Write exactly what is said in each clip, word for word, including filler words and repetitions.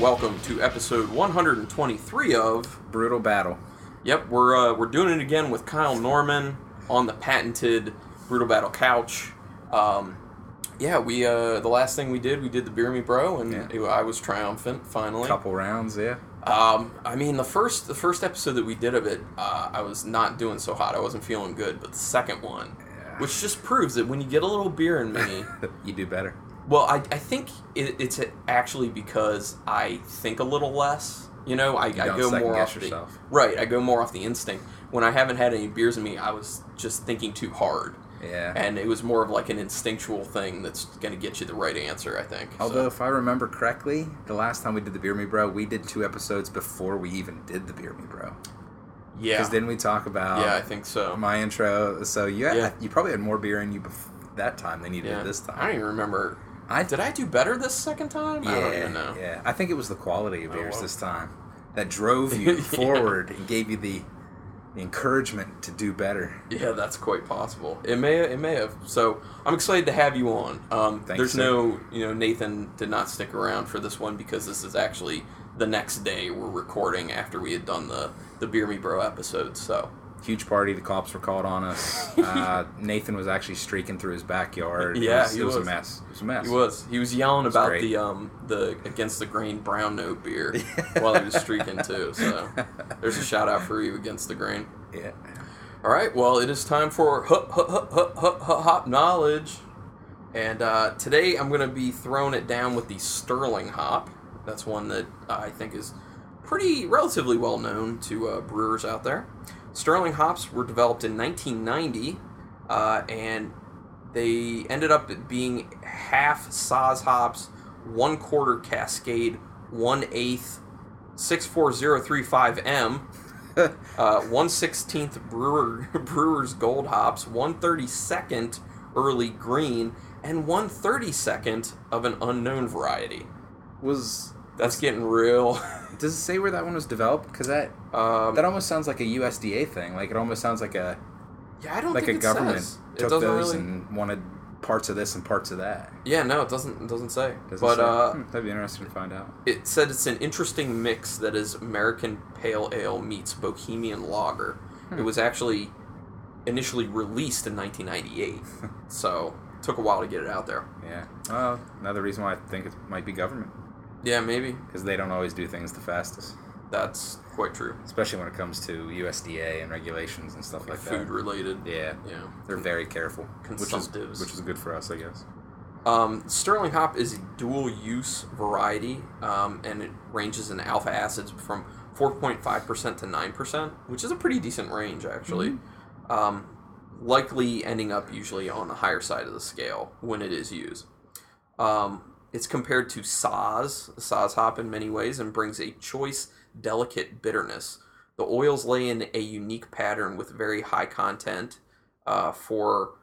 welcome to episode one hundred twenty-three of Brutal Battle. Yep, we're uh, we're doing it again with Kyle Norman on the patented Brutal Battle couch. Um, yeah, we uh, the last thing we did, we did the Beer Me Bro, and yeah. it, I was triumphant finally. Couple rounds, yeah. Um, I mean, the first the first episode that we did of it, uh, I was not doing so hot. I wasn't feeling good, but the second one, yeah. which just proves that when you get a little beer in me, you do better. Well, I, I think it, it's actually because I think a little less. You know, I, you I don't go second more guess off yourself. the right. I go more off the instinct. When I haven't had any beers in me, I was just thinking too hard. Yeah. And it was more of like an instinctual thing that's going to get you the right answer, I think. Although, so. if I remember correctly, the last time we did the Beer Me Bro, we did two episodes before we even did the Beer Me Bro. Yeah. Because didn't we talk about yeah, I think so. my intro? So you had, yeah. you probably had more beer in you before that time than you did yeah. this time. I don't even remember. I Did I do better this second time? Yeah, I don't even know. Yeah, I think it was the quality of Oh, beers well. this time that drove you Yeah. forward and gave you the, the encouragement to do better. Yeah, that's quite possible. It may it may have. So I'm excited to have you on. Um, Thanks, there's sir. no, you know, Nathan did not stick around for this one because this is actually the next day we're recording after we had done the the Beer Me Bro episode. So Huge party. The cops were called on us. Uh, Nathan was actually streaking through his backyard. Yeah, it was, he it was, was. a mess. It was a mess. he was he was yelling was about great. the um the Against the Grain brown note beer while he was streaking too. So there's a shout out for you, Against the Grain. Yeah. All right, well, it is time for hop, hop, hop, hop, hop, hop, hop knowledge. And uh, today I'm going to be throwing it down with the Sterling hop. That's one that uh, I think is pretty relatively well known to uh, brewers out there. Sterling hops were developed in nineteen ninety, uh, and they ended up being half Saaz hops, one quarter Cascade, one eighth six four zero three five M. uh, one sixteenth Brewer, Brewer's Gold hops, one thirty-second Early Green, and one thirty-second of an unknown variety. Was That's getting real. does it say where that one was developed? Because that Um, that almost sounds like a U S D A thing. Like it almost sounds like a yeah, I don't like think a it government says. It took doesn't those really. and wanted parts of this and parts of that. Yeah, no, it doesn't. It doesn't say. Does it but say? uh, Hmm, that'd be interesting to find out. it said it's an interesting mix that is American Pale Ale meets Bohemian Lager. Hmm. It was actually initially released in nineteen ninety-eight, so it took a while to get it out there. Yeah. Well, another reason why I think it might be government. Yeah, maybe. Because they don't always do things the fastest. That's quite true. Especially when it comes to U S D A and regulations and stuff like, Food that. related. Yeah. Yeah. They're very careful. Which is, Consumptives. which is good for us, I guess. Um, Sterling hop is a dual-use variety, um, and it ranges in alpha acids from four point five percent to nine percent, which is a pretty decent range, actually. Mm-hmm. Um, likely ending up usually on the higher side of the scale when it is used. Um, it's compared to Saaz, the Saaz hop in many ways, and brings a choice, delicate bitterness. The oils lay in a unique pattern with very high content uh, for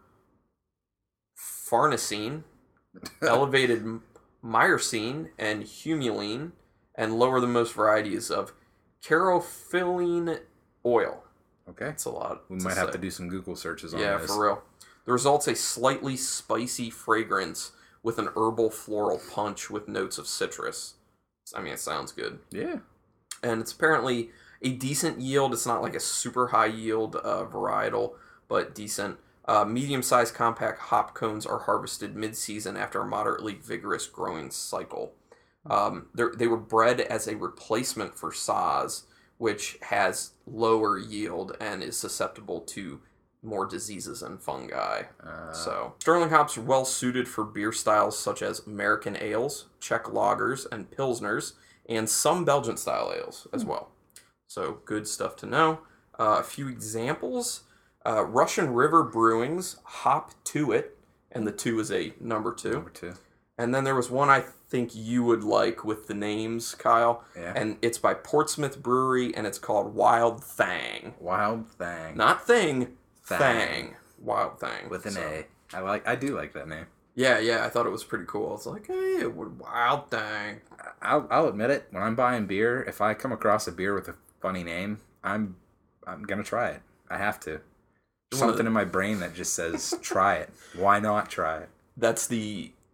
farnesene, elevated myrcene and humulene, and lower than most varieties of caryophyllene oil. Okay. That's a lot. We to might have say. to do some Google searches on Yeah, this. for real. The result's a slightly spicy fragrance with an herbal floral punch with notes of citrus. I mean, it sounds good. Yeah. And it's apparently a decent yield. It's not like a super high yield uh, varietal, but decent. Uh, medium-sized compact hop cones are harvested mid-season after a moderately vigorous growing cycle. Um, they were bred as a replacement for Saaz, which has lower yield and is susceptible to more diseases and fungi. Uh, So, Sterling hops are well suited for beer styles such as American ales, Czech lagers, and pilsners, and some Belgian style ales as well. So, good stuff to know. Uh, a few examples. Uh, Russian River Brewing's Hop To It, and the two is a number two. Number two. And then there was one I think you would like with the names, Kyle. Yeah. And it's by Portsmouth Brewery, and it's called Wild Thang. Wild Thang. Not Thing, Thang. Thang. Wild Thang. With an So- A. I like. I do like that name. Yeah, yeah, I thought it was pretty cool. It's like, hey, Wild Thang. I'll, I'll admit it. When I'm buying beer, if I come across a beer with a funny name, I'm I'm gonna try it. I have to. There's One of something the- in my brain that just says, try it. Why not try it? That's the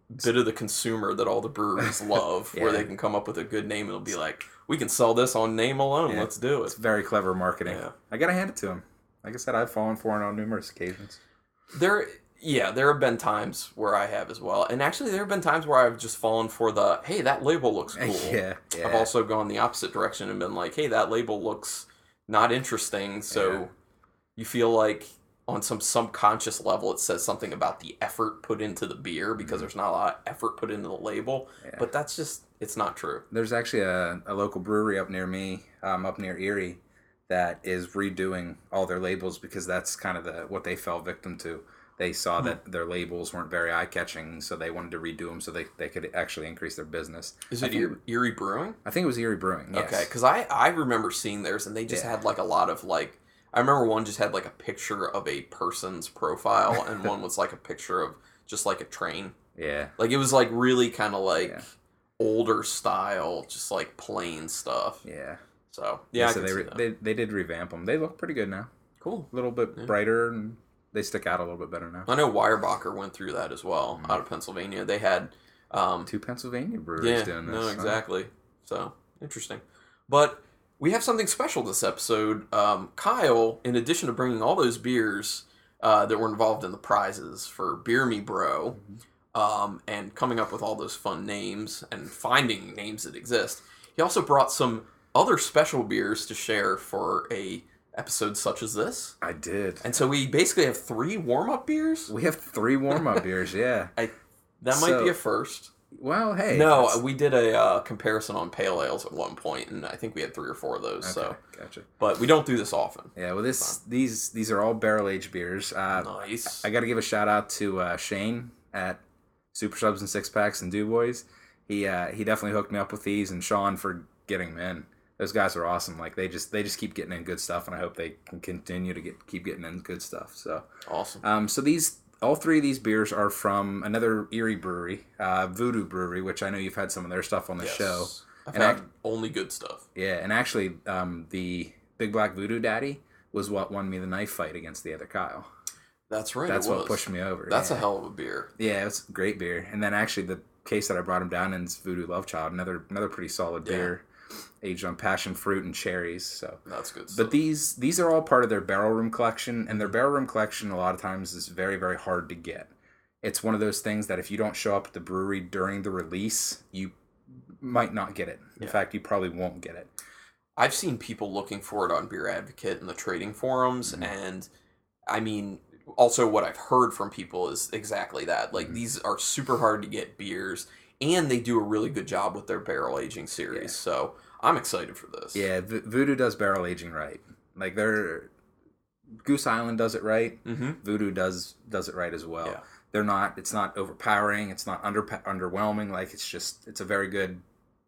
bit of the consumer that all the breweries love, yeah. where they can come up with a good name and it'll be like, we can sell this on name alone. Yeah. Let's do it. It's very clever marketing. Yeah. I gotta hand it to him. Like I said, I've fallen for it on numerous occasions. There, yeah, there have been times where I have as well, and actually there have been times where I've just fallen for the, hey, that label looks cool. yeah, yeah. I've also gone the opposite direction and been like, hey, that label looks not interesting, so Yeah. you feel like on some subconscious level it says something about the effort put into the beer because Mm-hmm. there's not a lot of effort put into the label, Yeah. but that's just, it's not true. There's actually a, a local brewery up near me, um, up near Erie, that is redoing all their labels because that's kind of the what they fell victim to. They saw Hmm. that their labels weren't very eye-catching, so they wanted to redo them so they, they could actually increase their business. Is I it think, Erie, Erie Brewing? I think it was Erie Brewing, yes. Okay, because I, I remember seeing theirs and they just Yeah. had like a lot of like, I remember one just had like a picture of a person's profile and one was like a picture of just like a train. Yeah. Like it was like really kind of like Yeah. older style, just like plain stuff. Yeah. So yeah, I so can they, see re- that. they they did revamp them. They look pretty good now. Cool. A little bit Yeah. brighter, and they stick out a little bit better now. I know Weyerbacher went through that as well Mhm. out of Pennsylvania. They had um, Two Pennsylvania breweries yeah, doing this. no, huh? exactly. So interesting, but we have something special this episode. Um, Kyle, in addition to bringing all those beers uh, that were involved in the prizes for Beer Me Bro, Mm-hmm. um, and coming up with all those fun names and finding names that exist, he also brought some other special beers to share for a episode such as this. I did. And so we basically have three warm-up beers. We have three warm-up beers, yeah. I that might So- be a first. Well, hey. No, that's- we did a uh, comparison on pale ales at one point, and I think we had three or four of those. So, Okay, gotcha. but we don't do this often. Yeah, well, this these these are all barrel aged beers. Uh, Nice. I got to give a shout out to uh, Shane at Super Subs and Six Packs and DuBois. He uh, he definitely hooked me up with these, and Sean for getting them in. Those guys are awesome. Like they just they just keep getting in good stuff, and I hope they can continue to get keep getting in good stuff. So Awesome. um, so these all three of these beers are from another Erie brewery, uh, Voodoo Brewery, which I know you've had some of their stuff on the Yes. show. I've And had I- only good stuff. Yeah, and actually, um, the Big Black Voodoo Daddy was what won me the knife fight against the other Kyle. That's right. That's it what was. pushed me over. That's yeah. a hell of a beer. Yeah, it's a great beer. And then actually, the case that I brought him down in is Voodoo Love Child, another another pretty solid Yeah. beer, aged on passion fruit and cherries. So, That's good stuff. but these these are all part of their barrel room collection, and their barrel room collection a lot of times is very very hard to get. It's one of those things that if you don't show up at the brewery during the release, you might not get it. In Yeah. fact, you probably won't get it. I've seen people looking for it on Beer Advocate and the trading forums, Mhm. and I mean, also what I've heard from people is exactly that. Like, Mhm. these are super hard to get beers, and they do a really good job with their barrel aging series. Yeah. So I'm excited for this. Yeah, v- Voodoo does barrel aging right. Like they're Goose Island does it right. Mm-hmm. Voodoo does does it right as well. Yeah. They're not. It's not overpowering. It's not under underwhelming. Like it's just. It's a very good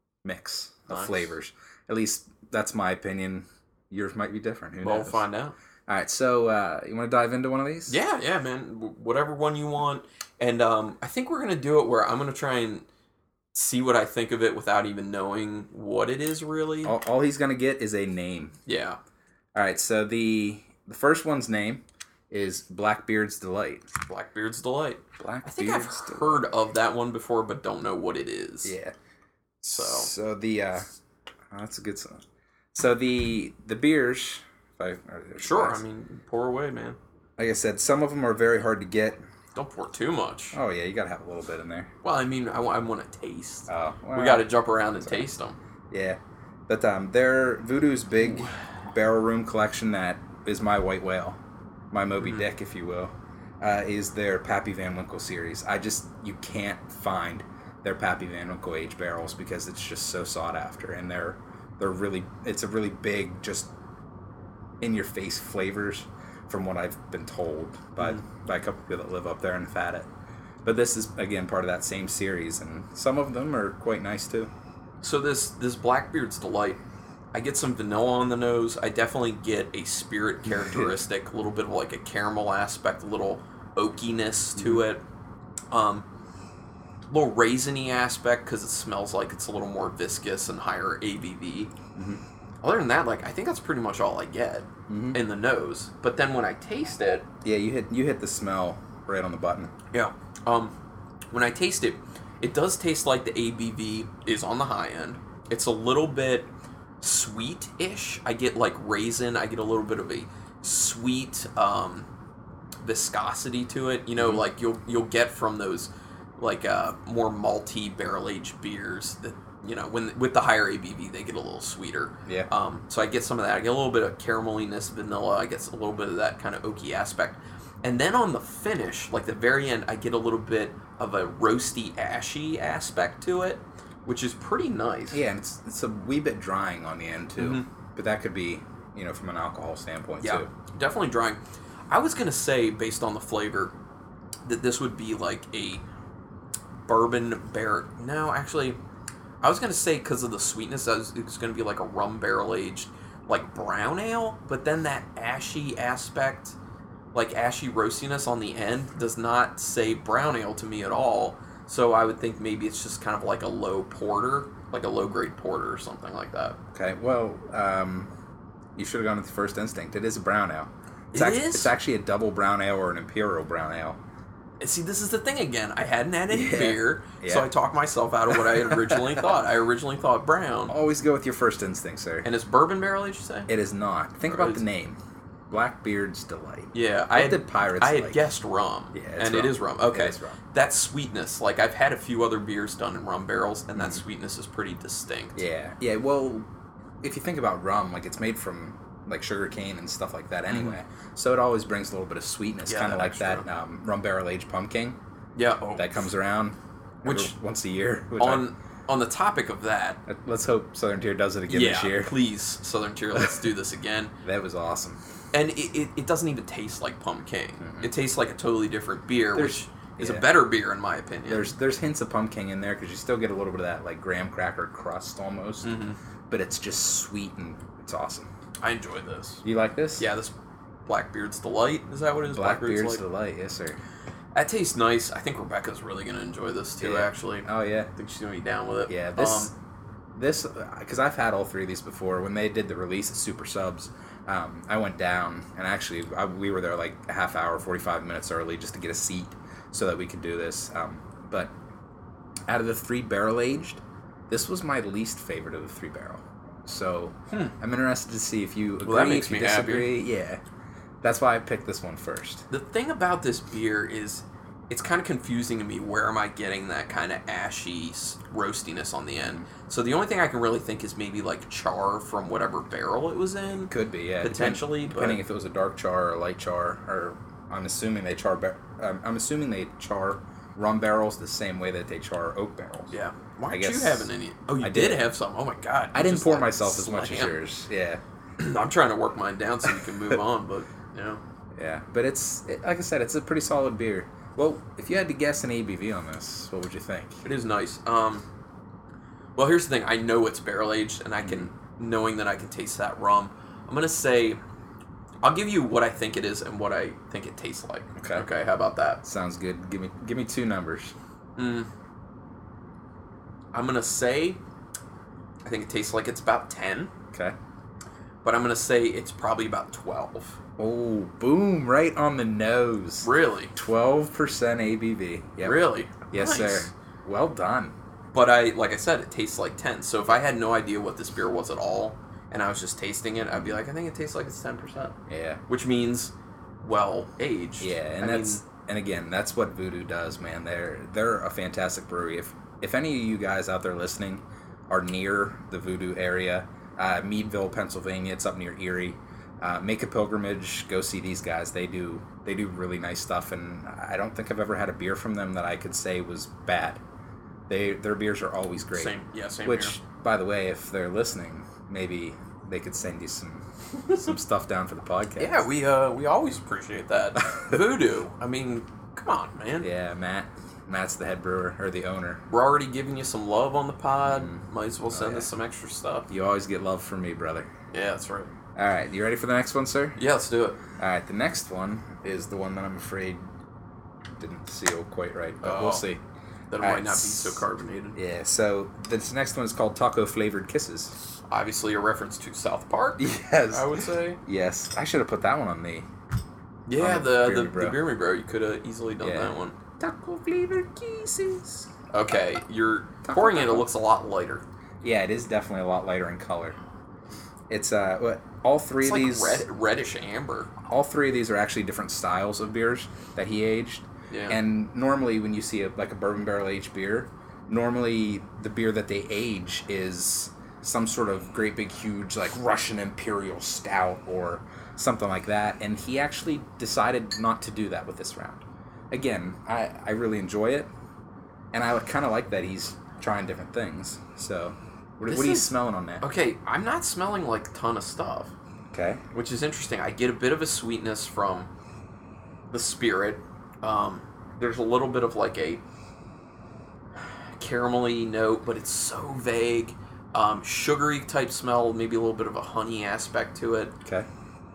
mix of Nice. flavors. At least that's my opinion. Yours might be different. Who Well, knows? we'll find out. All right. So uh, you want to dive into one of these? Yeah, yeah, man. W- Whatever one you want. And um, I think we're going to do it where I'm going to try and see what I think of it without even knowing what it is really. All, all he's gonna get is a name. Yeah. All right. So the the first one's name is Blackbeard's Delight. Blackbeard's Delight. Blackbeard's I think I've Delight. heard of that one before, but don't know what it is. Yeah. So. So the uh, oh, that's a good song. So the the beers, if I, are there Sure, glass? I mean, pour away, man. like I said, some of them are very hard to get. Don't pour too much. Oh yeah, you gotta have a little bit in there. Well, I mean, I, wa- I want to taste. Oh, well, we got to jump around and taste them. Yeah, but um, their Voodoo's big barrel room collection that is my white whale, my Moby Mhm. Dick, if you will, uh, is their Pappy Van Winkle series. I just you can't find their Pappy Van Winkle aged barrels because it's just so sought after, and they're they're really it's a really big just in your face flavors from what I've been told by Mhm. by a couple people that live up there and have had it. But this is again part of that same series, and some of them are quite nice too. So this this Blackbeard's Delight, I get some vanilla on the nose. I definitely get a spirit characteristic, a little bit of like a caramel aspect, a little oakiness to Mm-hmm. it. Um, little raisiny aspect because it smells like it's a little more viscous and higher A B V. Mhm. Other than that, like I think that's pretty much all I get Mhm. in the nose. But then when I taste it, Yeah, you hit you hit the smell right on the button. yeah, um, when I taste it, it does taste like the A B V is on the high end. It's a little bit sweet-ish. I get like raisin. I get a little bit of a sweet um, viscosity to it. You know, mm-hmm. like you'll you'll get from those like uh, more malty barrel-aged beers that, you know, when with the higher A B V, they get a little sweeter. Yeah. Um, so I get some of that. I get a little bit of carameliness, vanilla. I get a little bit of that kind of oaky aspect. And then on the finish, like the very end, I get a little bit of a roasty, ashy aspect to it, which is pretty nice. Yeah, and it's, it's a wee bit drying on the end, too. Mm-hmm. But that could be, you know, from an alcohol standpoint, yeah, too. Definitely drying. I was going to say, based on the flavor, that this would be like a bourbon barrel. No, actually, I was going to say because of the sweetness, I was, it was going to be like a rum barrel-aged, like brown ale, but then that ashy aspect, like ashy roastiness on the end, does not say brown ale to me at all. So I would think maybe it's just kind of like a low porter, like a low-grade porter or something like that. Okay, well, um, you should have gone with the first instinct. It is a brown ale. It's it act- is? It's actually a double brown ale or an imperial brown ale. See, this is the thing again. I hadn't had any yeah. beer, yeah. so I talked myself out of what I had originally thought. I originally thought brown. Always go with your first instinct, sir. And it's bourbon barrel aged, you say? It is not. Think Or about is- the name. Blackbeard's Delight. Yeah, What I had, did Pirates I had like? guessed rum. Yeah, it's and rum. it is rum. Okay, It is rum. that sweetness, like I've had a few other beers done in rum barrels, and that mm. sweetness is pretty distinct. Yeah, yeah. Well, if you think about rum, like it's made from like sugar cane and stuff like that anyway, mm. so it always brings a little bit of sweetness, Yeah, kind of like that's that um, rum barrel aged pumpkin. Yeah, oh. that comes around Which- every- once a year. Which on on the topic of that, I, let's hope Southern Tier does it again yeah, this year. please, Southern Tier, let's do this again. That was awesome. And it, it, it doesn't even taste like pumpkin. Mm-hmm. It tastes like a totally different beer, There's- which is yeah. a better beer in my opinion. There's there's hints of pumpkin in there because you still get a little bit of that like graham cracker crust almost, mm-hmm. but it's just sweet and it's awesome. I enjoy this. You like this? Yeah, this Blackbeard's Delight, is that what it is? Blackbeard's Delight, yes sir. That tastes nice. I think Rebecca's really going to enjoy this too, Yeah. actually. Oh yeah. I think she's going to be down with it. Yeah, this, Um, this, because I've had all three of these before. When they did the release at Super Subs, um, I went down and actually I, we were there like a half hour, forty-five minutes early just to get a seat so that we could do this. Um, but out of the three barrel aged, this was my least favorite of the three barrel. So Hmm. I'm interested to see if you agree, Well, that makes if you me happy. disagree. Yeah, that's why I picked this one first. The thing about this beer is it's kind of confusing to me. Where am I getting that kind of ashy s- roastiness on the end? So the only thing I can really think is maybe like char from whatever barrel it was in. Could be, yeah. Potentially, Depend, depending but- if it was a dark char or a light char, or I'm assuming they char. Bar- um, I'm assuming they char rum barrels the same way that they char oak barrels. Yeah. Why I aren't guess you having any? Oh, you I did. did. have some. Oh my god. I You didn't just, pour like, myself as much as slam. yours. Yeah, I'm trying to work mine down so we can move on, but you know. yeah. But it's it, like I said, it's a pretty solid beer. Well, if you had to guess an A B V on this, what would you think? It is nice. Um, well, here's the thing. I know it's barrel aged, and I can, knowing that I can taste that rum, I'm gonna say, I'll give you what I think it is and what I think it tastes like. Okay. Okay. How about that? Sounds good. Give me give me two numbers. Mm. I'm gonna say, I think it tastes like it's about ten, Okay. but I'm gonna say it's probably about twelve. Oh, boom! Right on the nose. Really? Twelve percent A B V. Yep. Really? Yes, Nice. sir. Well done. But I, like I said, it tastes like ten. So if I had no idea what this beer was at all, and I was just tasting it, I'd be like, I think it tastes like it's ten percent. Yeah. Which means well aged. Yeah, and I that's mean, and again, that's what Voodoo does, man. They're they're a fantastic brewery. If if any of you guys out there listening are near the Voodoo area, uh, Meadville, Pennsylvania, it's up near Erie. Uh, make a pilgrimage, go see these guys. They do they do really nice stuff, and I don't think I've ever had a beer from them that I could say was bad. They their beers are always great. Same, yeah, same Which, here. by the way, if they're listening, maybe they could send you some some stuff down for the podcast. Yeah, we uh we always appreciate that. Voodoo. I mean, come on, man. Yeah, Matt. Matt's the head brewer, or the owner. We're already giving you some love on the pod. Mm. Might as well send yeah. us some extra stuff. You always get love from me, brother. Yeah, that's right. All right, you ready for the next one, sir? Yeah, let's do it. All right, the next one is the one that I'm afraid didn't seal quite right, but Oh. we'll see. That it All might right, not be so carbonated. Yeah, so this next one is called Taco Flavored Kisses. Obviously a reference to South Park, Yes. I would say. Yes, I should have put that one on the. Yeah, On the the, Beer the, Me Bro. the Beer Me Bro. You could have easily done Yeah. that one. taco flavored kisses. Okay, you're pouring it. It looks a lot lighter. Yeah, it is definitely a lot lighter in color. It's uh, what all three It's of like these red, reddish amber. all three of these are actually different styles of beers that he aged. Yeah. And normally, when you see a, like a bourbon barrel aged beer, normally the beer that they age is some sort of great big huge like Russian Imperial Stout or something like that. And he actually decided not to do that with this round. Again, I I really enjoy it, and I kind of like that he's trying different things. So, what, what are you is- smelling on that? Okay, I'm not smelling like a ton of stuff, Okay. which is interesting. I get a bit of a sweetness from the spirit. Um, there's a little bit of like a caramelly note, but it's so vague. Um, sugary type smell, maybe a little bit of a honey aspect to it. Okay.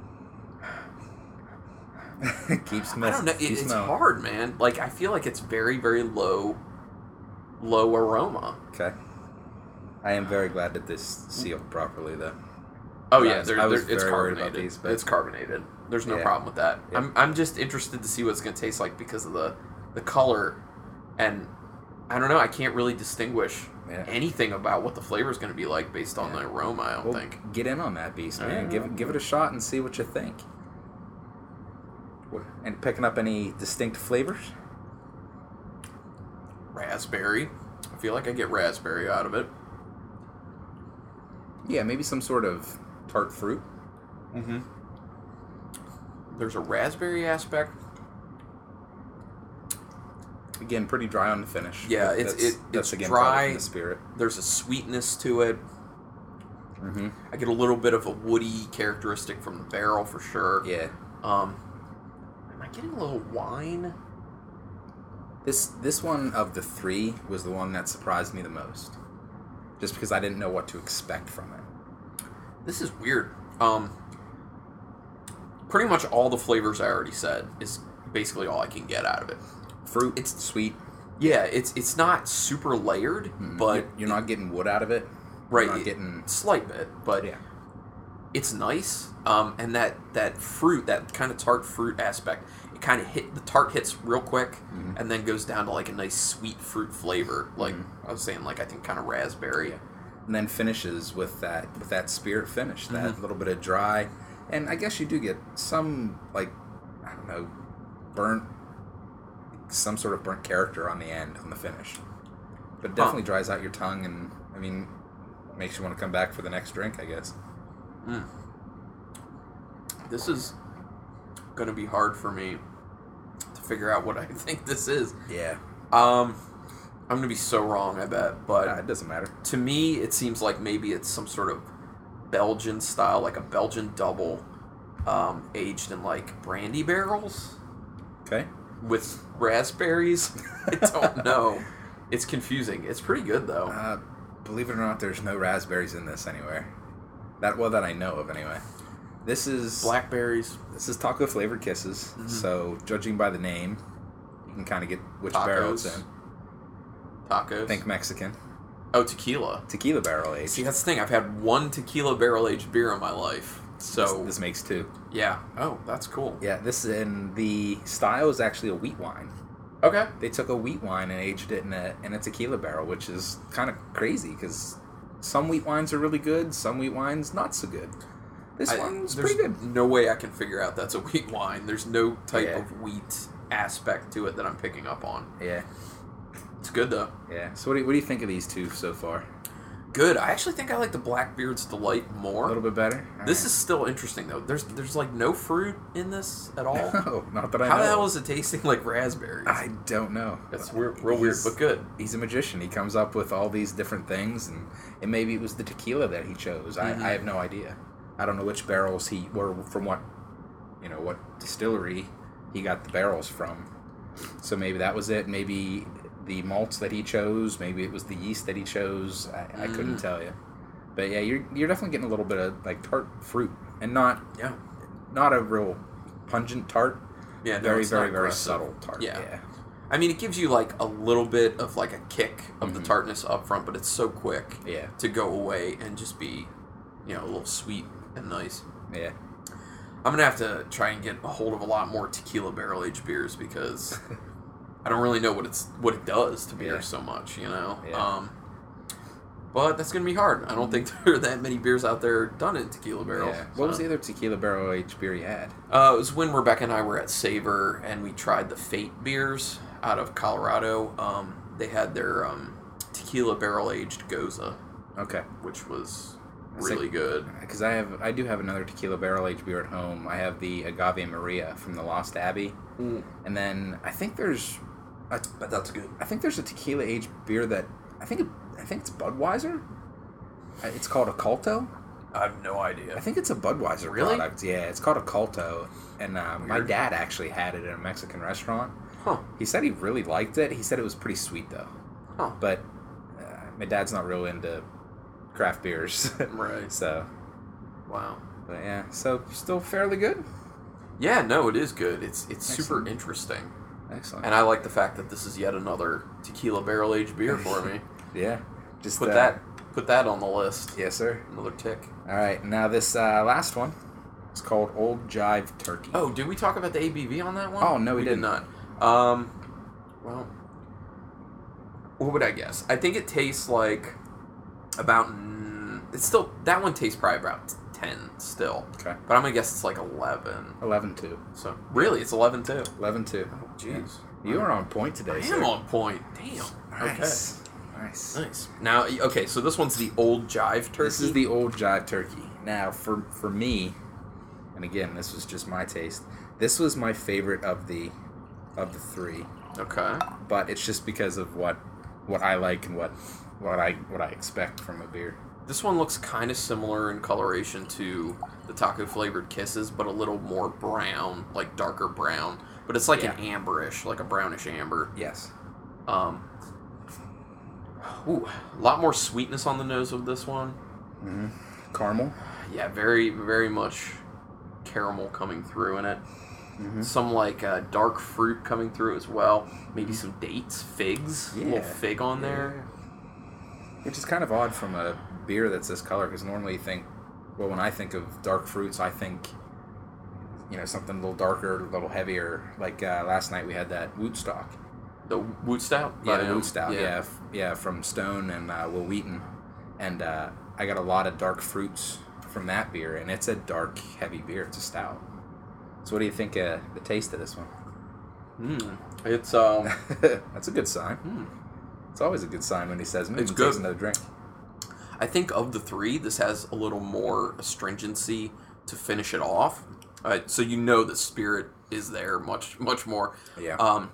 Keep smelling. I don't know. It, it's hard, man. Like I feel like it's very, very low, low aroma. Okay. I am very glad that this sealed properly, though. Oh I yeah, was- there, I was there, it's very worried about carbonated. these, but- It's carbonated. There's no Yeah. problem with that. Yeah. I'm I'm just interested to see what it's going to taste like because of the the color, and I don't know. I can't really distinguish Yeah. anything about what the flavor is going to be like based on Yeah. the aroma. I don't Well, think. get in on that beast, man. Yeah. Give it, give it a shot and see what you think. What- And picking up any distinct flavors? Raspberry. I feel like I get raspberry out of it. Yeah, maybe some sort of tart fruit. Mm-hmm. There's a raspberry aspect. Again, pretty dry on the finish. Yeah, but it's- that's, it- that's it's again dry. probably from the spirit. There's a sweetness to it. Mm-hmm. I get a little bit of a woody characteristic from the barrel for sure. Yeah. Um, am I getting a little wine? This this one of the three was the one that surprised me the most, just because I didn't know what to expect from it. This is weird. Um, pretty much all the flavors I already said is basically all I can get out of it. Fruit, It's- it's sweet, Yeah, it's it's not super layered, but you're, you're not getting wood out of it. right, You're not it- getting slight bit, but yeah. it's nice. Um, and that that fruit, that kind of tart fruit aspect, it kind of hit the tart hits real quick, Mm-hmm. and then goes down to like a nice sweet fruit flavor. Like I was saying, like I think kind of raspberry. And then finishes with that with that spirit finish, that Mhm. little bit of dry, and I guess you do get some like I don't know, burnt, some sort of burnt character on the end on the finish, but it definitely dries out your tongue, and I mean makes you want to come back for the next drink, I guess. Mm. This is gonna be hard for me to figure out what I think this is. Yeah, Um, I'm gonna be so wrong, I bet. But uh, it doesn't matter. to me, it seems like maybe it's some sort of Belgian style, like a Belgian double, um, aged in like brandy barrels Okay. with raspberries. I don't know. It's confusing. It's pretty good though. Uh, believe it or not, there's no raspberries in this anywhere. That well that I know of anyway. This is Blackberries, This is taco flavored kisses. Mhm. So judging by the name, you can kind of get which barrel it's Tacos. in. tacos. Think Mexican. Oh, tequila. Tequila barrel aged. See, that's the thing. I've had one tequila barrel aged beer in my life. So, this, this makes two. yeah. Oh, that's cool. Yeah, this and the style is actually a wheat wine. Okay. They took a wheat wine and aged it in a in a tequila barrel, which is kind of crazy because some wheat wines are really good, some wheat wines not so good. This I- one's there's pretty good. no way I can figure out that's a wheat wine. There's no type Yeah. of wheat aspect to it that I'm picking up on. Yeah, It's good though. yeah. So what do you, what do you think of these two so far? Good. I actually think I like the Blackbeard's Delight A more. little bit better. This is still interesting though. There's there's like no fruit in this at all. no, not that I How know. the hell of. is it tasting like raspberries? I don't know. That's weird, real weird, He's- but good. He's a magician. He comes up with all these different things, and, and maybe it was the tequila that he chose. Mhm. I, I have no idea. I don't know which barrels he or from what, you know, what distillery he got the barrels from. So maybe that was it. Maybe the malts that he chose. Maybe it was the yeast that he chose. I, I couldn't Mm. tell you. But yeah, you're you're definitely getting a little bit of like tart fruit, and not Yeah. not a real pungent tart. Yeah. no, very it's not very very aggressive. subtle tart. Yeah. yeah. I mean, it gives you like a little bit of like a kick of the Mhm. tartness up front, but it's so quick Yeah. to go away and just be, you know, a little sweet and nice. Yeah. I'm gonna have to try and get a hold of a lot more tequila barrel aged beers because I don't really know what it's what it does to beer Yeah. so much, you know. Yeah. Um, but that's gonna be hard. I don't think there are that many beers out there done in tequila barrels. Yeah. What was so. the other tequila barrel aged beer you had? Uh, it was when Rebecca and I were at Savor and we tried the Fate beers out of Colorado. Um, they had their um, tequila barrel aged Goza, Okay. which was That's really like- good. Because I have, I do have another tequila barrel aged beer at home. I have the Agave Maria from the Lost Abbey, Mm. and then I think there's, I, But that's good. I think there's a tequila aged beer that I think it, I think it's Budweiser. Uh, It's called Oculto. I have no I idea. think it's a Budweiser Really? product. Yeah, it's called Oculto, and uh, my Weird. dad actually had it at a Mexican restaurant. Huh. He said he really liked it. He said it was pretty sweet though, Huh. but uh, my dad's not real into craft beers, Right. so. Wow. But yeah, so still fairly good. Yeah, no, it is good. It's it's super Excellent. interesting. Excellent. And I like the fact that this is yet another tequila barrel aged beer for me. Yeah, just Put uh, that put that on the list. Yes, sir. Another tick. All right, now this uh, last one is called Old Jive Turkey. Oh, did we talk about the A B V on that one? Oh, no, we did didn't. not. Um, well, what would I guess? I think it tastes like about. mm, It's still that one tastes probably about ten still, Okay, but I'm gonna guess it's like eleven. eleven two. So really, it's eleven too. eleven two. Oh, jeez. You are on point today, I sir. am on point. Damn. Nice. Nice. Okay. Nice. Now, okay, so this one's the old jive turkey. This is the Old Jive Turkey. Now, for for me, and again, this was just my taste. This was my favorite of the of the three, Okay. but it's just because of what what I like and what what I what I expect from a beer. This one looks kind of similar in coloration to the taco flavored kisses, but a little more brown, like darker brown. But it's like Yeah. an amberish, like a brownish amber. Yes. Um, ooh, a lot more sweetness on the nose of this one. Mm-hmm. Caramel. Yeah, very, very much caramel coming through in it. Mm-hmm. Some like uh, dark fruit coming through as well. Maybe some dates, figs, a Yeah. little fig on there. Which is kind of odd from a beer that's this color, because normally you think, well, when I think of dark fruits, I think, you know, something a little darker, a little heavier. Like uh, last night we had that Wootstock. The Woot Stout? Yeah, by, the um, Woot Stout. Yeah, f- yeah, from Stone and uh, Will Wheaton. And uh, I got a lot of dark fruits from that beer, and it's a dark, heavy beer. It's a stout. So what do you think of the taste of this one? Mm. It's, um... That's a good sign. mm. It's always a good sign when he says, "Maybe It's takes good. another drink." I think of the three, this has a little more astringency to finish it off. Uh, so you know the spirit is there much, much more. Yeah. Um,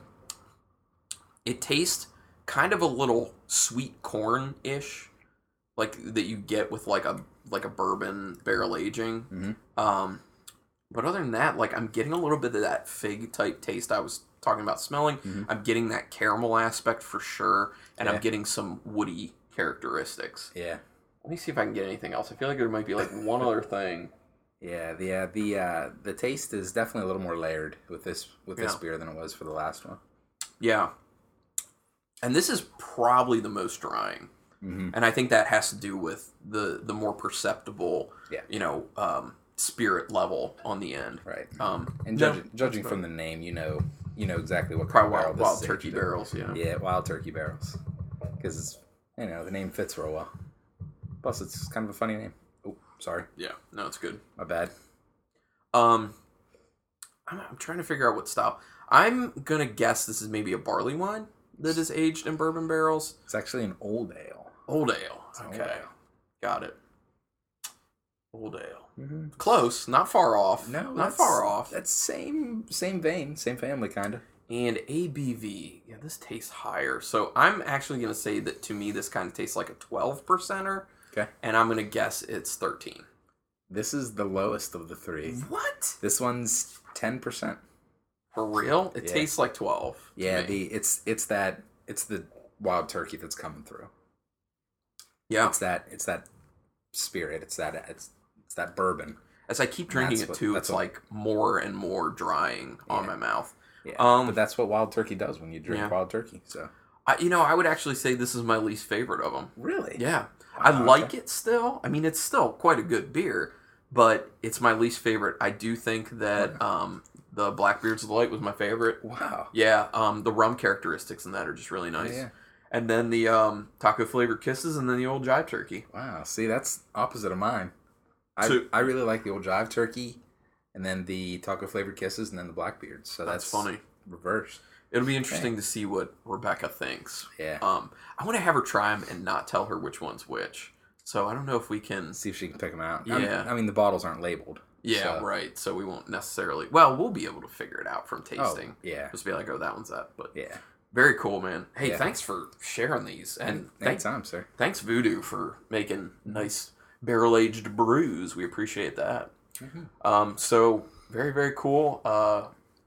it tastes kind of a little sweet corn-ish, like that you get with like a like a bourbon barrel aging. Mm-hmm. Um, but other than that, like I'm getting a little bit of that fig type taste I was talking about smelling. Mhm. I'm getting that caramel aspect for sure, and Yeah. I'm getting some woody characteristics. Yeah. Let me see if I can get anything else. I feel like there might be like one other thing. Yeah, the uh, the uh, the taste is definitely a little more layered with this with this Yeah. beer than it was for the last one. Yeah. And this is probably the most drying. Mm-hmm. And I think that has to do with the the more perceptible, Yeah. you know, um, spirit level on the end. Right. Um, And no, judging, judging that's from the name, you know you know exactly what kind probably of barrel wild, this wild is turkey aged in. barrels, yeah. Yeah, wild turkey barrels. Because you know the name fits real well. Plus, it's kind of a funny name. Oh, sorry, Yeah, no, it's good. my bad. Um, I'm, I'm trying to figure out what style. I'm gonna guess this is maybe a barley wine that is aged in bourbon barrels. It's actually an old ale. Old ale. It's an old Okay, ale. got it. Old ale. Mm-hmm. Close, not far off. No, not that's- far off. That's same same vein, same family, kind of. And A B V, yeah, this tastes higher. So I'm actually gonna say that to me this kind of tastes like a twelve percenter, Okay. and I'm gonna guess it's thirteen. This is the lowest of the three. What? This one's ten percent. For real? It Yeah. tastes like twelve. to Yeah, me. the it's it's that it's the wild turkey that's coming through. yeah. It's that it's that spirit. It's that it's it's that bourbon. As I keep And drinking that's it what- too, that's it's what- like more and more drying on Yeah. my mouth. Yeah, Um, but that's what wild turkey does when you drink yeah. wild turkey. So I, you know, I would actually say this is my least favorite of them. really, Yeah, I Wow, like okay. it still. I mean, it's still quite a good beer, but it's my least favorite. I do think that um, The Blackbeard's Delight was my favorite. Wow. Yeah, um, the rum characteristics in that are just really nice. Yeah, yeah. And then the um, taco flavored kisses, and then the old jive turkey. Wow. See, that's opposite of mine. I So- I really like the old jive turkey, and then the taco flavored kisses, and then the Blackbeards. So That's that's, funny. Reverse. It'll be interesting to see what Rebecca thinks. Yeah. Um, I want to have her try them and not tell her which one's which. So I don't know if we can. See if she can pick them out. Yeah. I mean, I mean the bottles aren't labeled. Yeah, so- right. So we won't necessarily. Well, we'll be able to figure it out from tasting. Oh, yeah. Just be like, oh, that one's that. But Yeah. very cool, man. Hey, Yeah. thanks for sharing these, and thank, Anytime, sir. thanks Voodoo for making nice barrel aged brews. We appreciate that. Mhm. Um, so very very cool. Uh,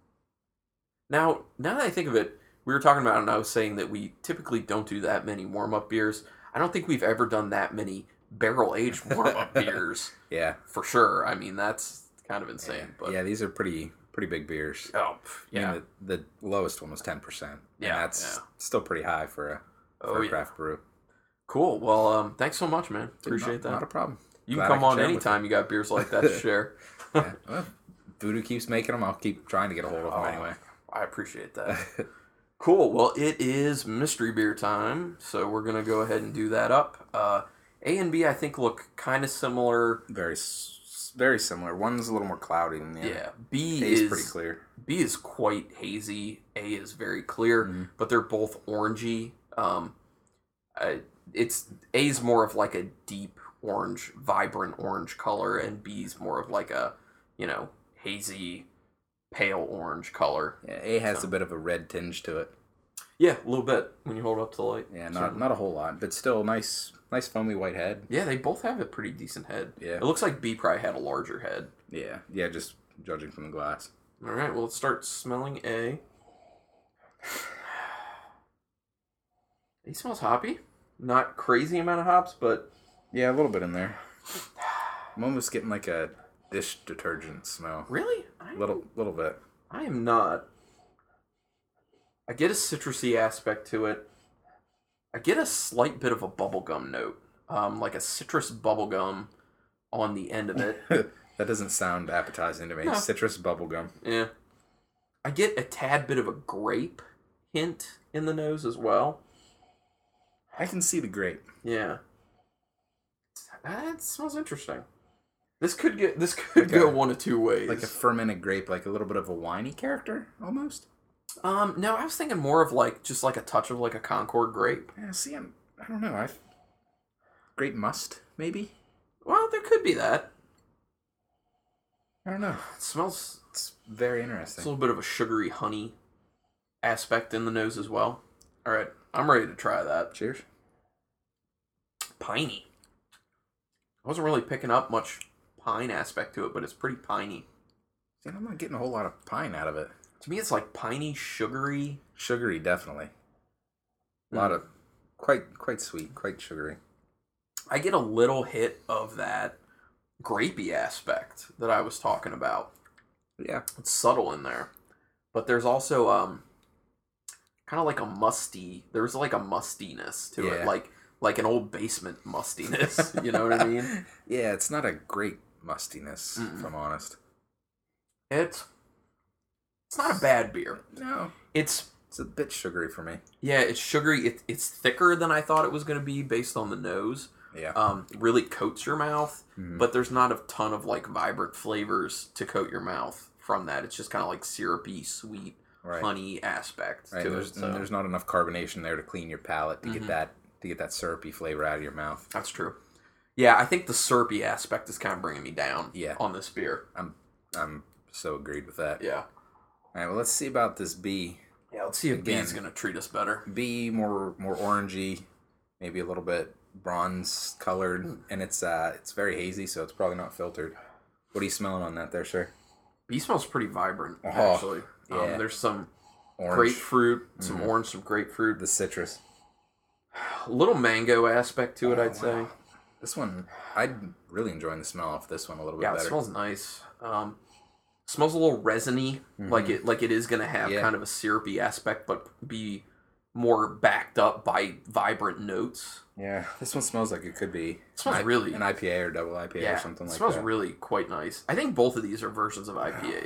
now now that I think of it, we were talking about, and I was saying that we typically don't do that many warm up beers. I don't think we've ever done that many barrel aged warm up beers Yeah. for sure. I mean, that's kind of insane. Yeah. But yeah, these are pretty pretty big beers. oh pff, yeah, I mean, the, the lowest one was ten percent. Yeah, And that's yeah. still pretty high for a, for oh a yeah, craft brew. cool. Well, um, thanks so much, man. Appreciate not, that. Not a problem. You Glad can I come could on share 'em with anytime you got beers like that to share. Yeah. Well, Voodoo keeps making them. I'll keep trying to get a hold of them Oh, anyway. I appreciate that. Cool. Well, it is mystery beer time, so we're gonna go ahead and do that up. Uh, A and B, I think, look kind of similar. Very s- very similar. One's a little more cloudy than the other. Yeah. B A is is pretty clear. B is quite hazy. A is very clear, Mhm. but they're both orangey. Um, I, it's A's more of like a deep orange, vibrant orange color, and B's more of like a, you know, hazy, pale orange color. Yeah, A has So- a bit of a red tinge to it. Yeah, a little bit when you hold it up to the light. Yeah, not Certainly. not a whole lot, but still nice nice foamy white head. Yeah, they both have a pretty decent head. Yeah. It looks like B probably had a larger head. Yeah, yeah, just judging from the glass. All right, well, let's start smelling A. A smells hoppy. Not crazy amount of hops, but Yeah, a little bit in there. I'm almost getting like a dish detergent smell. really, I, Little little bit. I am not. I get a citrusy aspect to it. I get a slight bit of a bubblegum note, um, like a citrus bubblegum on the end of it. That doesn't sound appetizing to me. No. Citrus bubblegum. Yeah. I get a tad bit of a grape hint in the nose as well. I can see the grape. Yeah. That smells interesting. This could get this could Like go a- one of two ways. Like a fermented grape, like a little bit of a winey character, almost. um no, I was thinking more of like just like a touch of like a Concord grape. Yeah, see, I'm, I don't know. I grape must, maybe? Well, there could be that. I don't know. It smells It's very it's a interesting. little bit of a sugary honey aspect in the nose as well. All right, I'm ready to try that. Cheers. Piney. I wasn't really picking up much pine aspect to it, but it's pretty piney. See, I'm not getting a whole lot of pine out of it. To me, it's like piney, sugary. Sugary, definitely. A lot Mm. of quite quite sweet, quite sugary. I get a little hit of that grapey aspect that I was talking about. Yeah. It's subtle in there, but there's also um, kind of like a musty. There's like a mustiness to it, Yeah. like like an old basement mustiness. You know what I mean? Yeah, it's not a great mustiness, Mm-mm. if I'm honest. It's it's not a bad beer. No. It's It's a bit sugary for me. yeah, it's sugary. It, it's thicker than I thought it was going to be based on the nose. Yeah. Um, really coats your mouth, Mhm. but there's not a ton of like vibrant flavors to coat your mouth from that. It's just kind of like syrupy, sweet, Right. honey aspect Right. to And there's, it. So. and there's not enough carbonation there to clean your palate to Mhm. get that to get that syrupy flavor out of your mouth. That's true. Yeah, I think the syrupy aspect is kind of bringing me down. Yeah. On this beer. I'm I'm so agreed with that. Yeah. All right. Well, let's see about this B. Yeah. Let's see if Again. B's gonna treat us better. B more more orangey, maybe a little bit bronze colored, and it's uh it's very hazy, so it's probably not filtered. What are you smelling on that there, sir? B smells pretty vibrant. Oh, Actually, um, yeah. there's some Orange, grapefruit, some Mhm. orange, some grapefruit, the citrus. a little mango aspect to it. Oh, I'd say. wow. This one, I'm really enjoying the smell off this one a little bit Yeah, better. it smells nice. Um, smells a little resiny, like it like it is gonna have Yeah. kind of a syrupy aspect, but be more backed up by vibrant notes. Yeah, this one smells like it could be It smells an I- really an I P A or double I P A yeah, or something it like smells that. really quite nice. I think both of these are versions of I P As.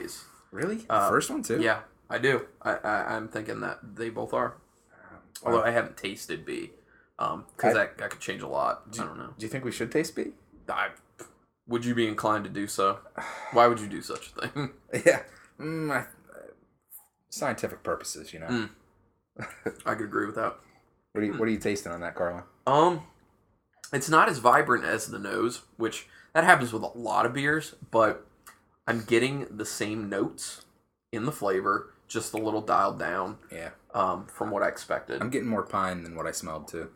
Really? The Uh, first one too? Yeah, I do. I, I I'm thinking that they both are. Wow. Although I haven't tasted B, um, because I- that, that could change a lot. Do, I don't know. Do you think we should taste B? I, would you be inclined to do so? Why would you do such a thing? Yeah. Mm, I, scientific purposes, you know. Mm. I could agree with that. What are you What are you tasting on that, Carla? Um, it's not as vibrant as the nose, which that happens with a lot of beers, but I'm getting the same notes in the flavor, just a little dialed down. Yeah. Um, from what I expected. I'm getting more pine than what I smelled too.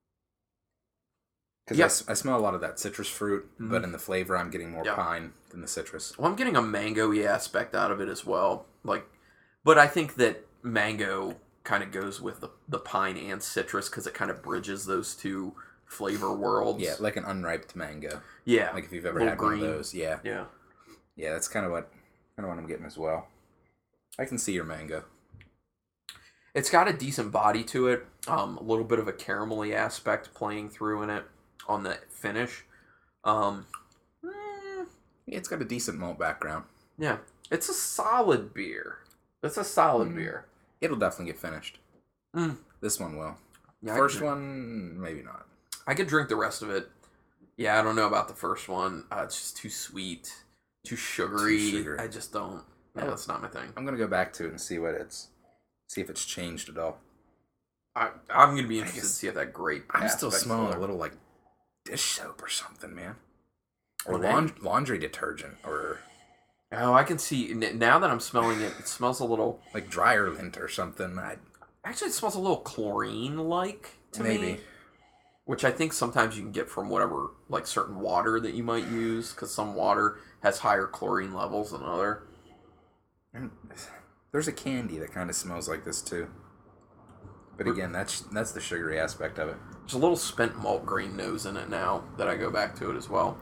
Because Yep. I, s- I smell a lot of that citrus fruit, Mhm. but in the flavor, I'm getting more Yep. pine than the citrus. Well, I'm getting a mango-y aspect out of it as well. Like, but I think that mango kind of goes with the, the pine and citrus because it kind of bridges those two flavor worlds. Yeah, like an unripe mango. Yeah. Like if you've ever Little had green. one of those. Yeah. Yeah. Yeah, that's kind of what kind of what I'm getting as well. I can see your mango. It's got a decent body to it. Um, a little bit of a caramelly aspect playing through in it on the finish. Um, eh, Yeah, it's got a decent malt background. yeah. It's a solid beer. It's a solid Mm. beer. It'll definitely get finished. Mm. This one will. Yeah, I First could- one, maybe not. I could drink the rest of it. Yeah, I don't know about the first one. Uh, it's just too sweet, too sugary. Too sugary. I just don't. Yeah, Oh. that's not my thing. I'm gonna go back to it and see what it's, see if it's changed at all. I, I'm gonna be I interested to guess- see if that grape. I'm still aspect's smelling there. a little like dish soap or something, man. Or Or they- laun- laundry detergent, or Oh, I can see n- now that I'm smelling it. It smells a little. like dryer lint or something. I, Actually, it smells a little chlorine-like to Maybe. me. Which I think sometimes you can get from whatever, like certain water that you might use, because some water has higher chlorine levels than other. and there's a candy that kind of smells like this too. But again, that's that's the sugary aspect of it. There's a little spent malt grain nose in it now that I go back to it as well.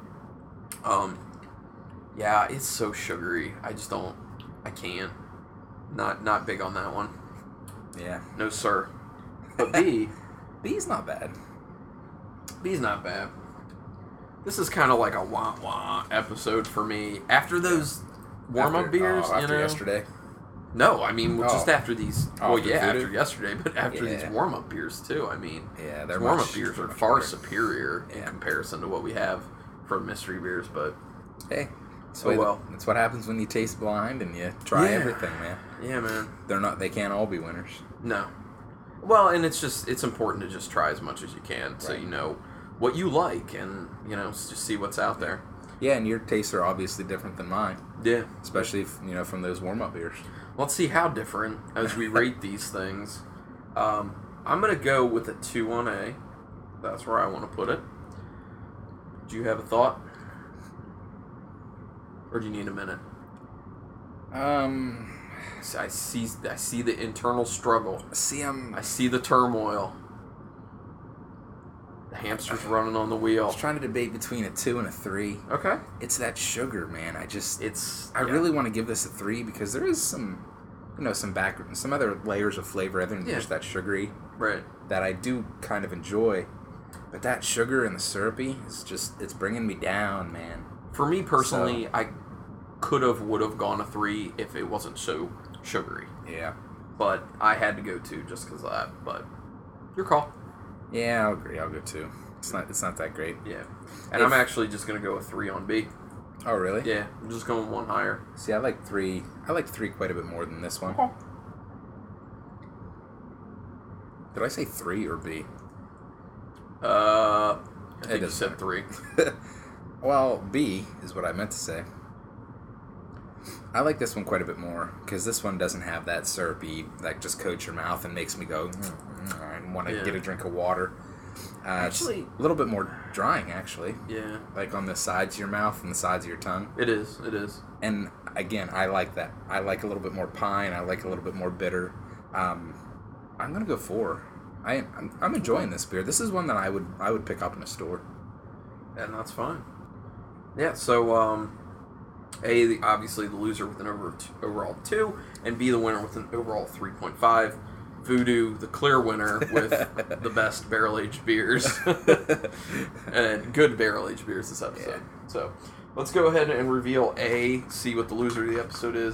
Um, yeah, it's so sugary. I just don't. I can't. Not not big on that one. Yeah, No sir. But B, B's not bad. B's not bad. This is kind of like a wah wah episode for me. After those warm up After- beers, oh, after you know. yesterday. No, I mean well, just Oh. after these. Oh, well, after yeah, Voodoo? after yesterday, but after these Yeah. warm up beers too. I mean, Yeah, these they're warm up much- beers are much far better. superior in Yeah. comparison to what we have for mystery beers. But Hey, that's, Oh, what- well. that's what happens when you taste blind and you try Yeah. everything, man. yeah, man, They're not. They can't all be winners. no. Well, and it's just it's important to just try as much as you can, so Right. you know what you like, and you know just see what's out there. Yeah, and your tastes are obviously different than mine, Yeah. especially if, you know from those warm up beers. Let's see how different as we rate these things. Um, I'm gonna go with a two on A. That's where I want to put it. Do you have a thought, or do you need a minute? Um, I see. I see the internal struggle. see, I'm. I see the turmoil. The hamster's running on the I wheel. was trying to debate between a two and a three. Okay. It's that sugar, man. I just. It's. I yeah. really want to give this a three because there is some, you know, some back, some other layers of flavor other than Yeah. just that sugary right. that I do kind of enjoy. But that sugar and the syrupy is just, it's bringing me down, man. For me personally, I could have, would have gone a three if it wasn't so sugary. Yeah. But I had to go two just because of that. But your call. Yeah, I'll agree. I'll go two. It's not, it's not that great. Yeah. And If- I'm actually just going to go with three on B. Oh, really? Yeah. I'm just going one higher. See, I like three. I like three quite a bit more than this one. Did I say three or B? Uh, I It think you doesn't said matter. three. Well, B is what I meant to say. I like this one quite a bit more because this one doesn't have that syrupy that just coats your mouth and makes me go mm, mm, I want to Yeah. get a drink of water. Uh, Actually- it's a little bit more drying, actually, Yeah. like on the sides of your mouth and the sides of your tongue. It is. It is. And again, I like that. I like a little bit more pine. I like a little bit more bitter. Um, I'm gonna go four. I, I'm, I'm enjoying this beer. This is one that I would I would pick up in a store. And that's fine. Yeah, so, um, A, the, obviously the loser with an over t- overall two, and B, the winner with an overall three point five. Voodoo, the clear winner with the best barrel-aged beers. And good barrel-aged beers this episode. So, let's go ahead and reveal A, see what the loser of the episode is.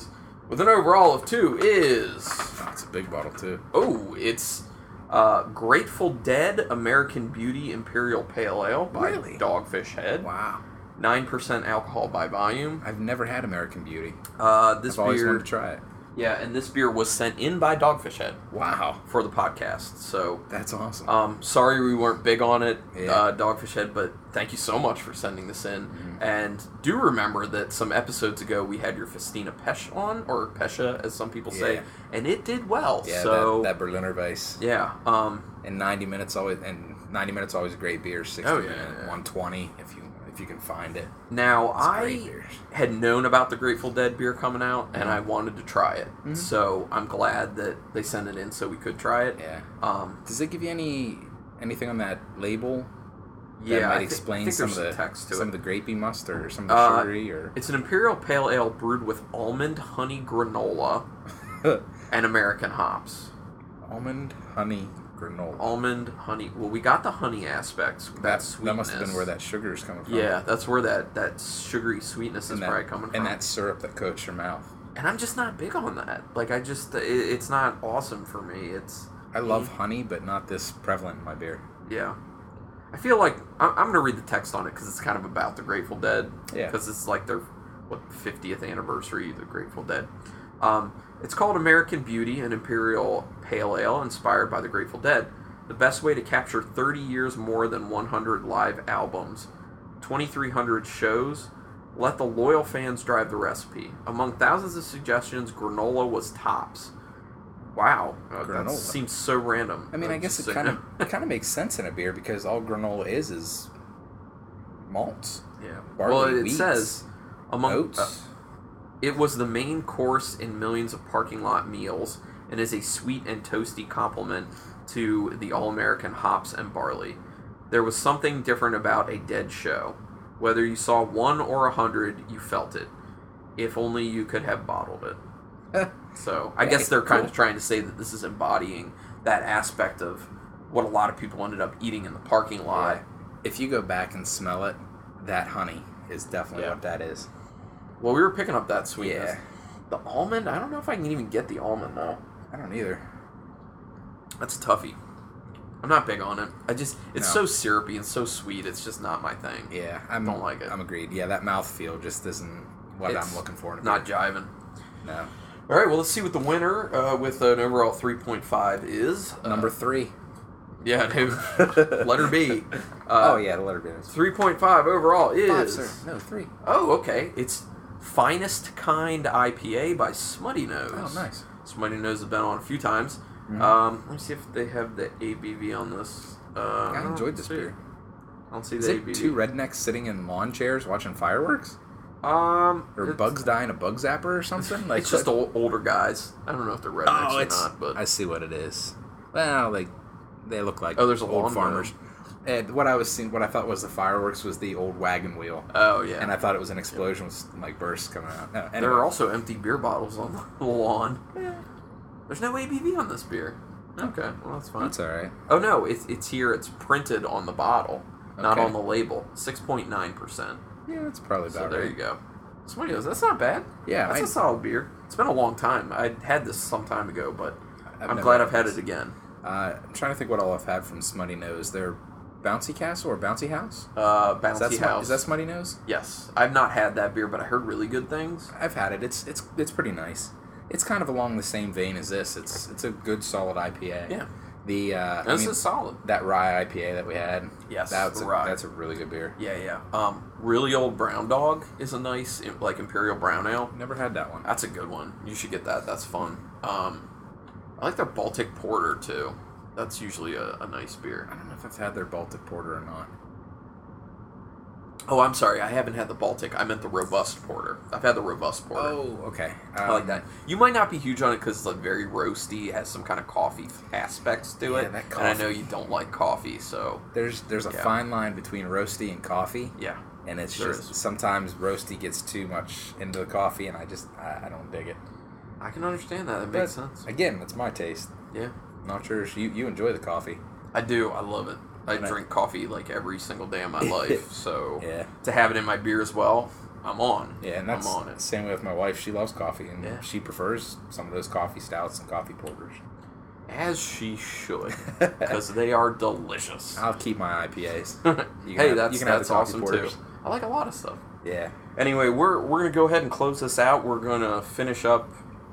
with an overall of two is... Oh, it's a big bottle, too. Oh, it's uh, Grateful Dead American Beauty Imperial Pale Ale by Really? Dogfish Head. Wow. nine percent alcohol by volume. I've never had American Beauty. Uh, this I've always beer, wanted to try it. Yeah, and this beer was sent in by Dogfish Head. Wow. For the podcast. So, that's awesome. Um, sorry we weren't big on it, yeah. uh, Dogfish Head, but thank you so much for sending this in. Mm-hmm. And do remember that some episodes ago we had your Festina Pesch on, or Pesha as some people say, yeah. and it did well. Yeah, so, that, that Berliner Weiss. Yeah. Um, and ninety minutes always, and ninety minutes always a great beer. sixty oh, yeah, minute, yeah. one twenty if you if you can find it. Now, I had known about the Grateful Dead beer coming out, and mm-hmm. I wanted to try it. Mm-hmm. So I'm glad that they sent it in so we could try it. Yeah. Um, Does it give you any anything on that label? Yeah, that might I th- explain I think some of the some, text to some it. of the grapey must or some of the uh, sugary or. It's an imperial pale ale brewed with almond honey granola and American hops. Almond honey granola. Almond honey. Well, we got the honey aspects. That, that sweetness. That must have been where that sugar is coming from. Yeah, that's where that, that sugary sweetness and is that, probably coming from. And that syrup that coats your mouth. And I'm just not big on that. Like, I just, it, it's not awesome for me. It's. I love honey, but not this prevalent in my beer. Yeah. I feel like, I'm, I'm going to read the text on it because it's kind of about the Grateful Dead. Yeah. Because it's like their, what, fiftieth anniversary of the Grateful Dead. Um, it's called American Beauty, an Imperial Pale Ale inspired by the Grateful Dead. The best way to capture thirty years more than one hundred live albums, twenty-three hundred shows. Let the loyal fans drive the recipe. Among thousands of suggestions, granola was tops. Wow, uh, that seems so random. I mean, I guess it kind of it kind of makes sense in a beer because all granola is is malts. Yeah. Barley, well, it wheats, says among oats. Uh, it was the main course in millions of parking lot meals and is a sweet and toasty complement to the all-American hops and barley. There was something different about a Dead show. Whether you saw one or a hundred, you felt it. If only you could have bottled it. So, I guess they're kind cool. of trying to say that this is embodying that aspect of what a lot of people ended up eating in the parking lot. Yeah. If you go back and smell it, that honey is definitely yeah. what that is. Well, we were picking up that sweetness. Yeah. The almond, I don't know if I can even get the almond, though. I don't either. That's a toughie. I'm not big on it. I just, it's no. so syrupy and so sweet, it's just not my thing. Yeah, I don't like it. I'm agreed. Yeah, that mouthfeel just isn't what it's I'm looking for in a not beer. jiving. No. All right, well, let's see what the winner uh, with an overall three point five is. Number uh, three. Yeah, dude. Letter B. Uh, oh, yeah, the letter B. three point five overall is... Five, sir. No, three. Oh, okay. It's Finest Kind I P A by Smutty Nose. Oh, nice. Smutty Nose has been on a few times. Mm-hmm. Um, let me see if they have the A B V on this. Uh, I, I enjoyed this see. beer. I don't see is the it A B V. Two rednecks sitting in lawn chairs watching fireworks? Um, or bugs die in a bug zapper or something? Like it's just old, older guys. I don't know if they're rednecks oh, or not, but I see what it is. Well, they they look like oh, there's a old farmers. And what I was seeing, what I thought was the fireworks was the old wagon wheel. Oh yeah, and I thought it was an explosion with like bursts coming out. No, anyway. There are also empty beer bottles on the lawn. Yeah. There's no A B V on this beer. Okay, well that's fine. That's all right. Oh no, it's it's here. It's printed on the bottle, okay. not on the label. Six point nine percent. Yeah, that's probably about so there right. you go. Somebody goes, that's not bad. Yeah, that's I, a solid beer. It's been a long time. I had this some time ago, but I've I'm glad I've had it again. Uh, I'm trying to think what all I've had from Smutty Nose. Their Bouncy Castle or Bouncy House? Uh, Bouncy is that House. Sm- is that Smutty Nose? Yes, I've not had that beer, but I heard really good things. I've had it. It's it's it's pretty nice. It's kind of along the same vein as this. It's it's a good solid I P A. Yeah. The uh, this I mean, is solid. That rye I P A that we had. Yes, that's a, rye. That's a really good beer. Yeah, yeah. Um, really old Brown Dog is a nice like Imperial Brown Ale. Never had that one. That's a good one. You should get that. That's fun. Um, I like their Baltic Porter too. That's usually a, a nice beer. I don't know if I've had their Baltic Porter or not. Oh, I'm sorry. I haven't had the Baltic. I meant the Robust Porter. I've had the Robust Porter. Oh, okay. Um, I like that. You might not be huge on it because it's like very roasty. It has some kind of coffee aspects to yeah, it. That coffee. And I know you don't like coffee, so... There's there's a yeah. fine line between roasty and coffee. Yeah. And it's there just... Is. Sometimes roasty gets too much into the coffee, and I just... I, I don't dig it. I can understand that. That but, makes sense. Again, that's my taste. Yeah. Not sure if you, you enjoy the coffee. I do. I love it. I and drink I, coffee like every single day of my life, so yeah. to have it in my beer as well, I'm on. Yeah, and that's I'm on it. the same way with my wife. She loves coffee, and Yeah. she prefers some of those coffee stouts and coffee porters. As she should, because they are delicious. I'll keep my I P As. Hey, have, that's you can have that's the coffee awesome porters. too. I like a lot of stuff. Yeah. Anyway, we're we're gonna go ahead and close this out. We're gonna finish up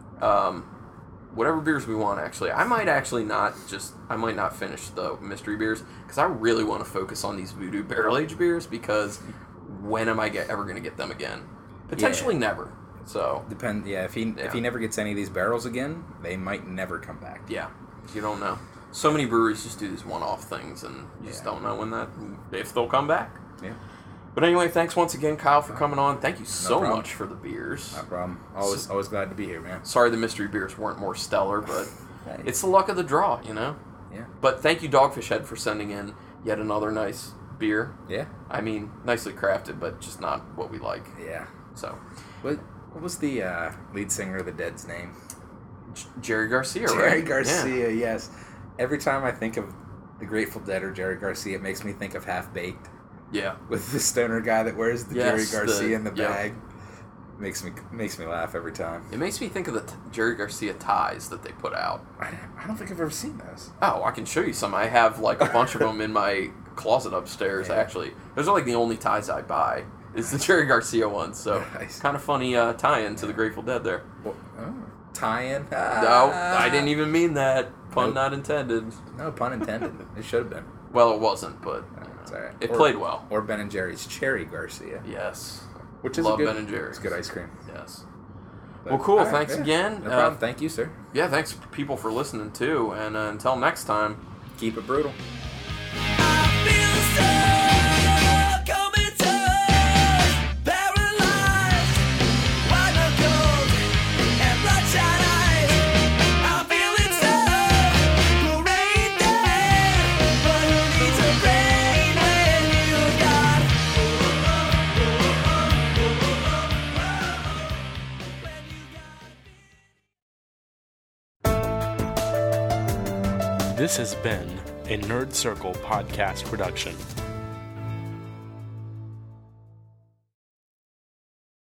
um, whatever beers we want. Actually, I might actually not just I might not finish the mystery beers because I really want to focus on these Voodoo barrel aged beers because when am I get, ever gonna get them again? Potentially Yeah. never. So Depend. Yeah. If he Yeah. if he never gets any of these barrels again, they might never come back. yeah, you don't know. So many breweries just do these one-off things, and you just Yeah. don't know when that if they'll come back. Yeah. But anyway, thanks once again, Kyle, for coming on. Thank you so problem. much for the beers. No problem. Always always glad to be here, man. Sorry the mystery beers weren't more stellar, but Hey. it's the luck of the draw, you know? Yeah. But thank you, Dogfish Head, for sending in yet another nice beer. Yeah. I mean, nicely crafted, but just not what we like. Yeah. So, What what was the uh, lead singer of the Dead's name? J- Jerry Garcia, right? Jerry Yeah. Garcia. Yes. Every time I think of the Grateful Dead or Jerry Garcia, it makes me think of Half Baked. Yeah. With the stoner guy that wears the Yes, Jerry Garcia the- in the yeah. bag. Makes me makes me laugh every time. It makes me think of the t- Jerry Garcia ties that they put out. I, I don't think I've ever seen those. Oh, I can show you some. I have like a bunch of them in my closet upstairs, Yeah. actually. Those are like the only ties I buy. Is the Jerry Garcia ones. So, Nice. kind of funny uh, tie-in to the Grateful Dead there. Well, oh, tie-in? No, I didn't even mean that. Pun Nope. not intended. No, pun intended. It should have been. Well, it wasn't, but you know, It's all right. it Or- played well. Or Ben and Jerry's Cherry Garcia. Yes. Which is Love a good, Ben and Jerry's. It's good ice cream. Yes. But- Well, cool. all right, Thanks yeah. again. No Uh, problem. Thank you, sir. Yeah, thanks people for listening too. And uh, until next time. Keep it brutal. This has been a Nerd Circle podcast production.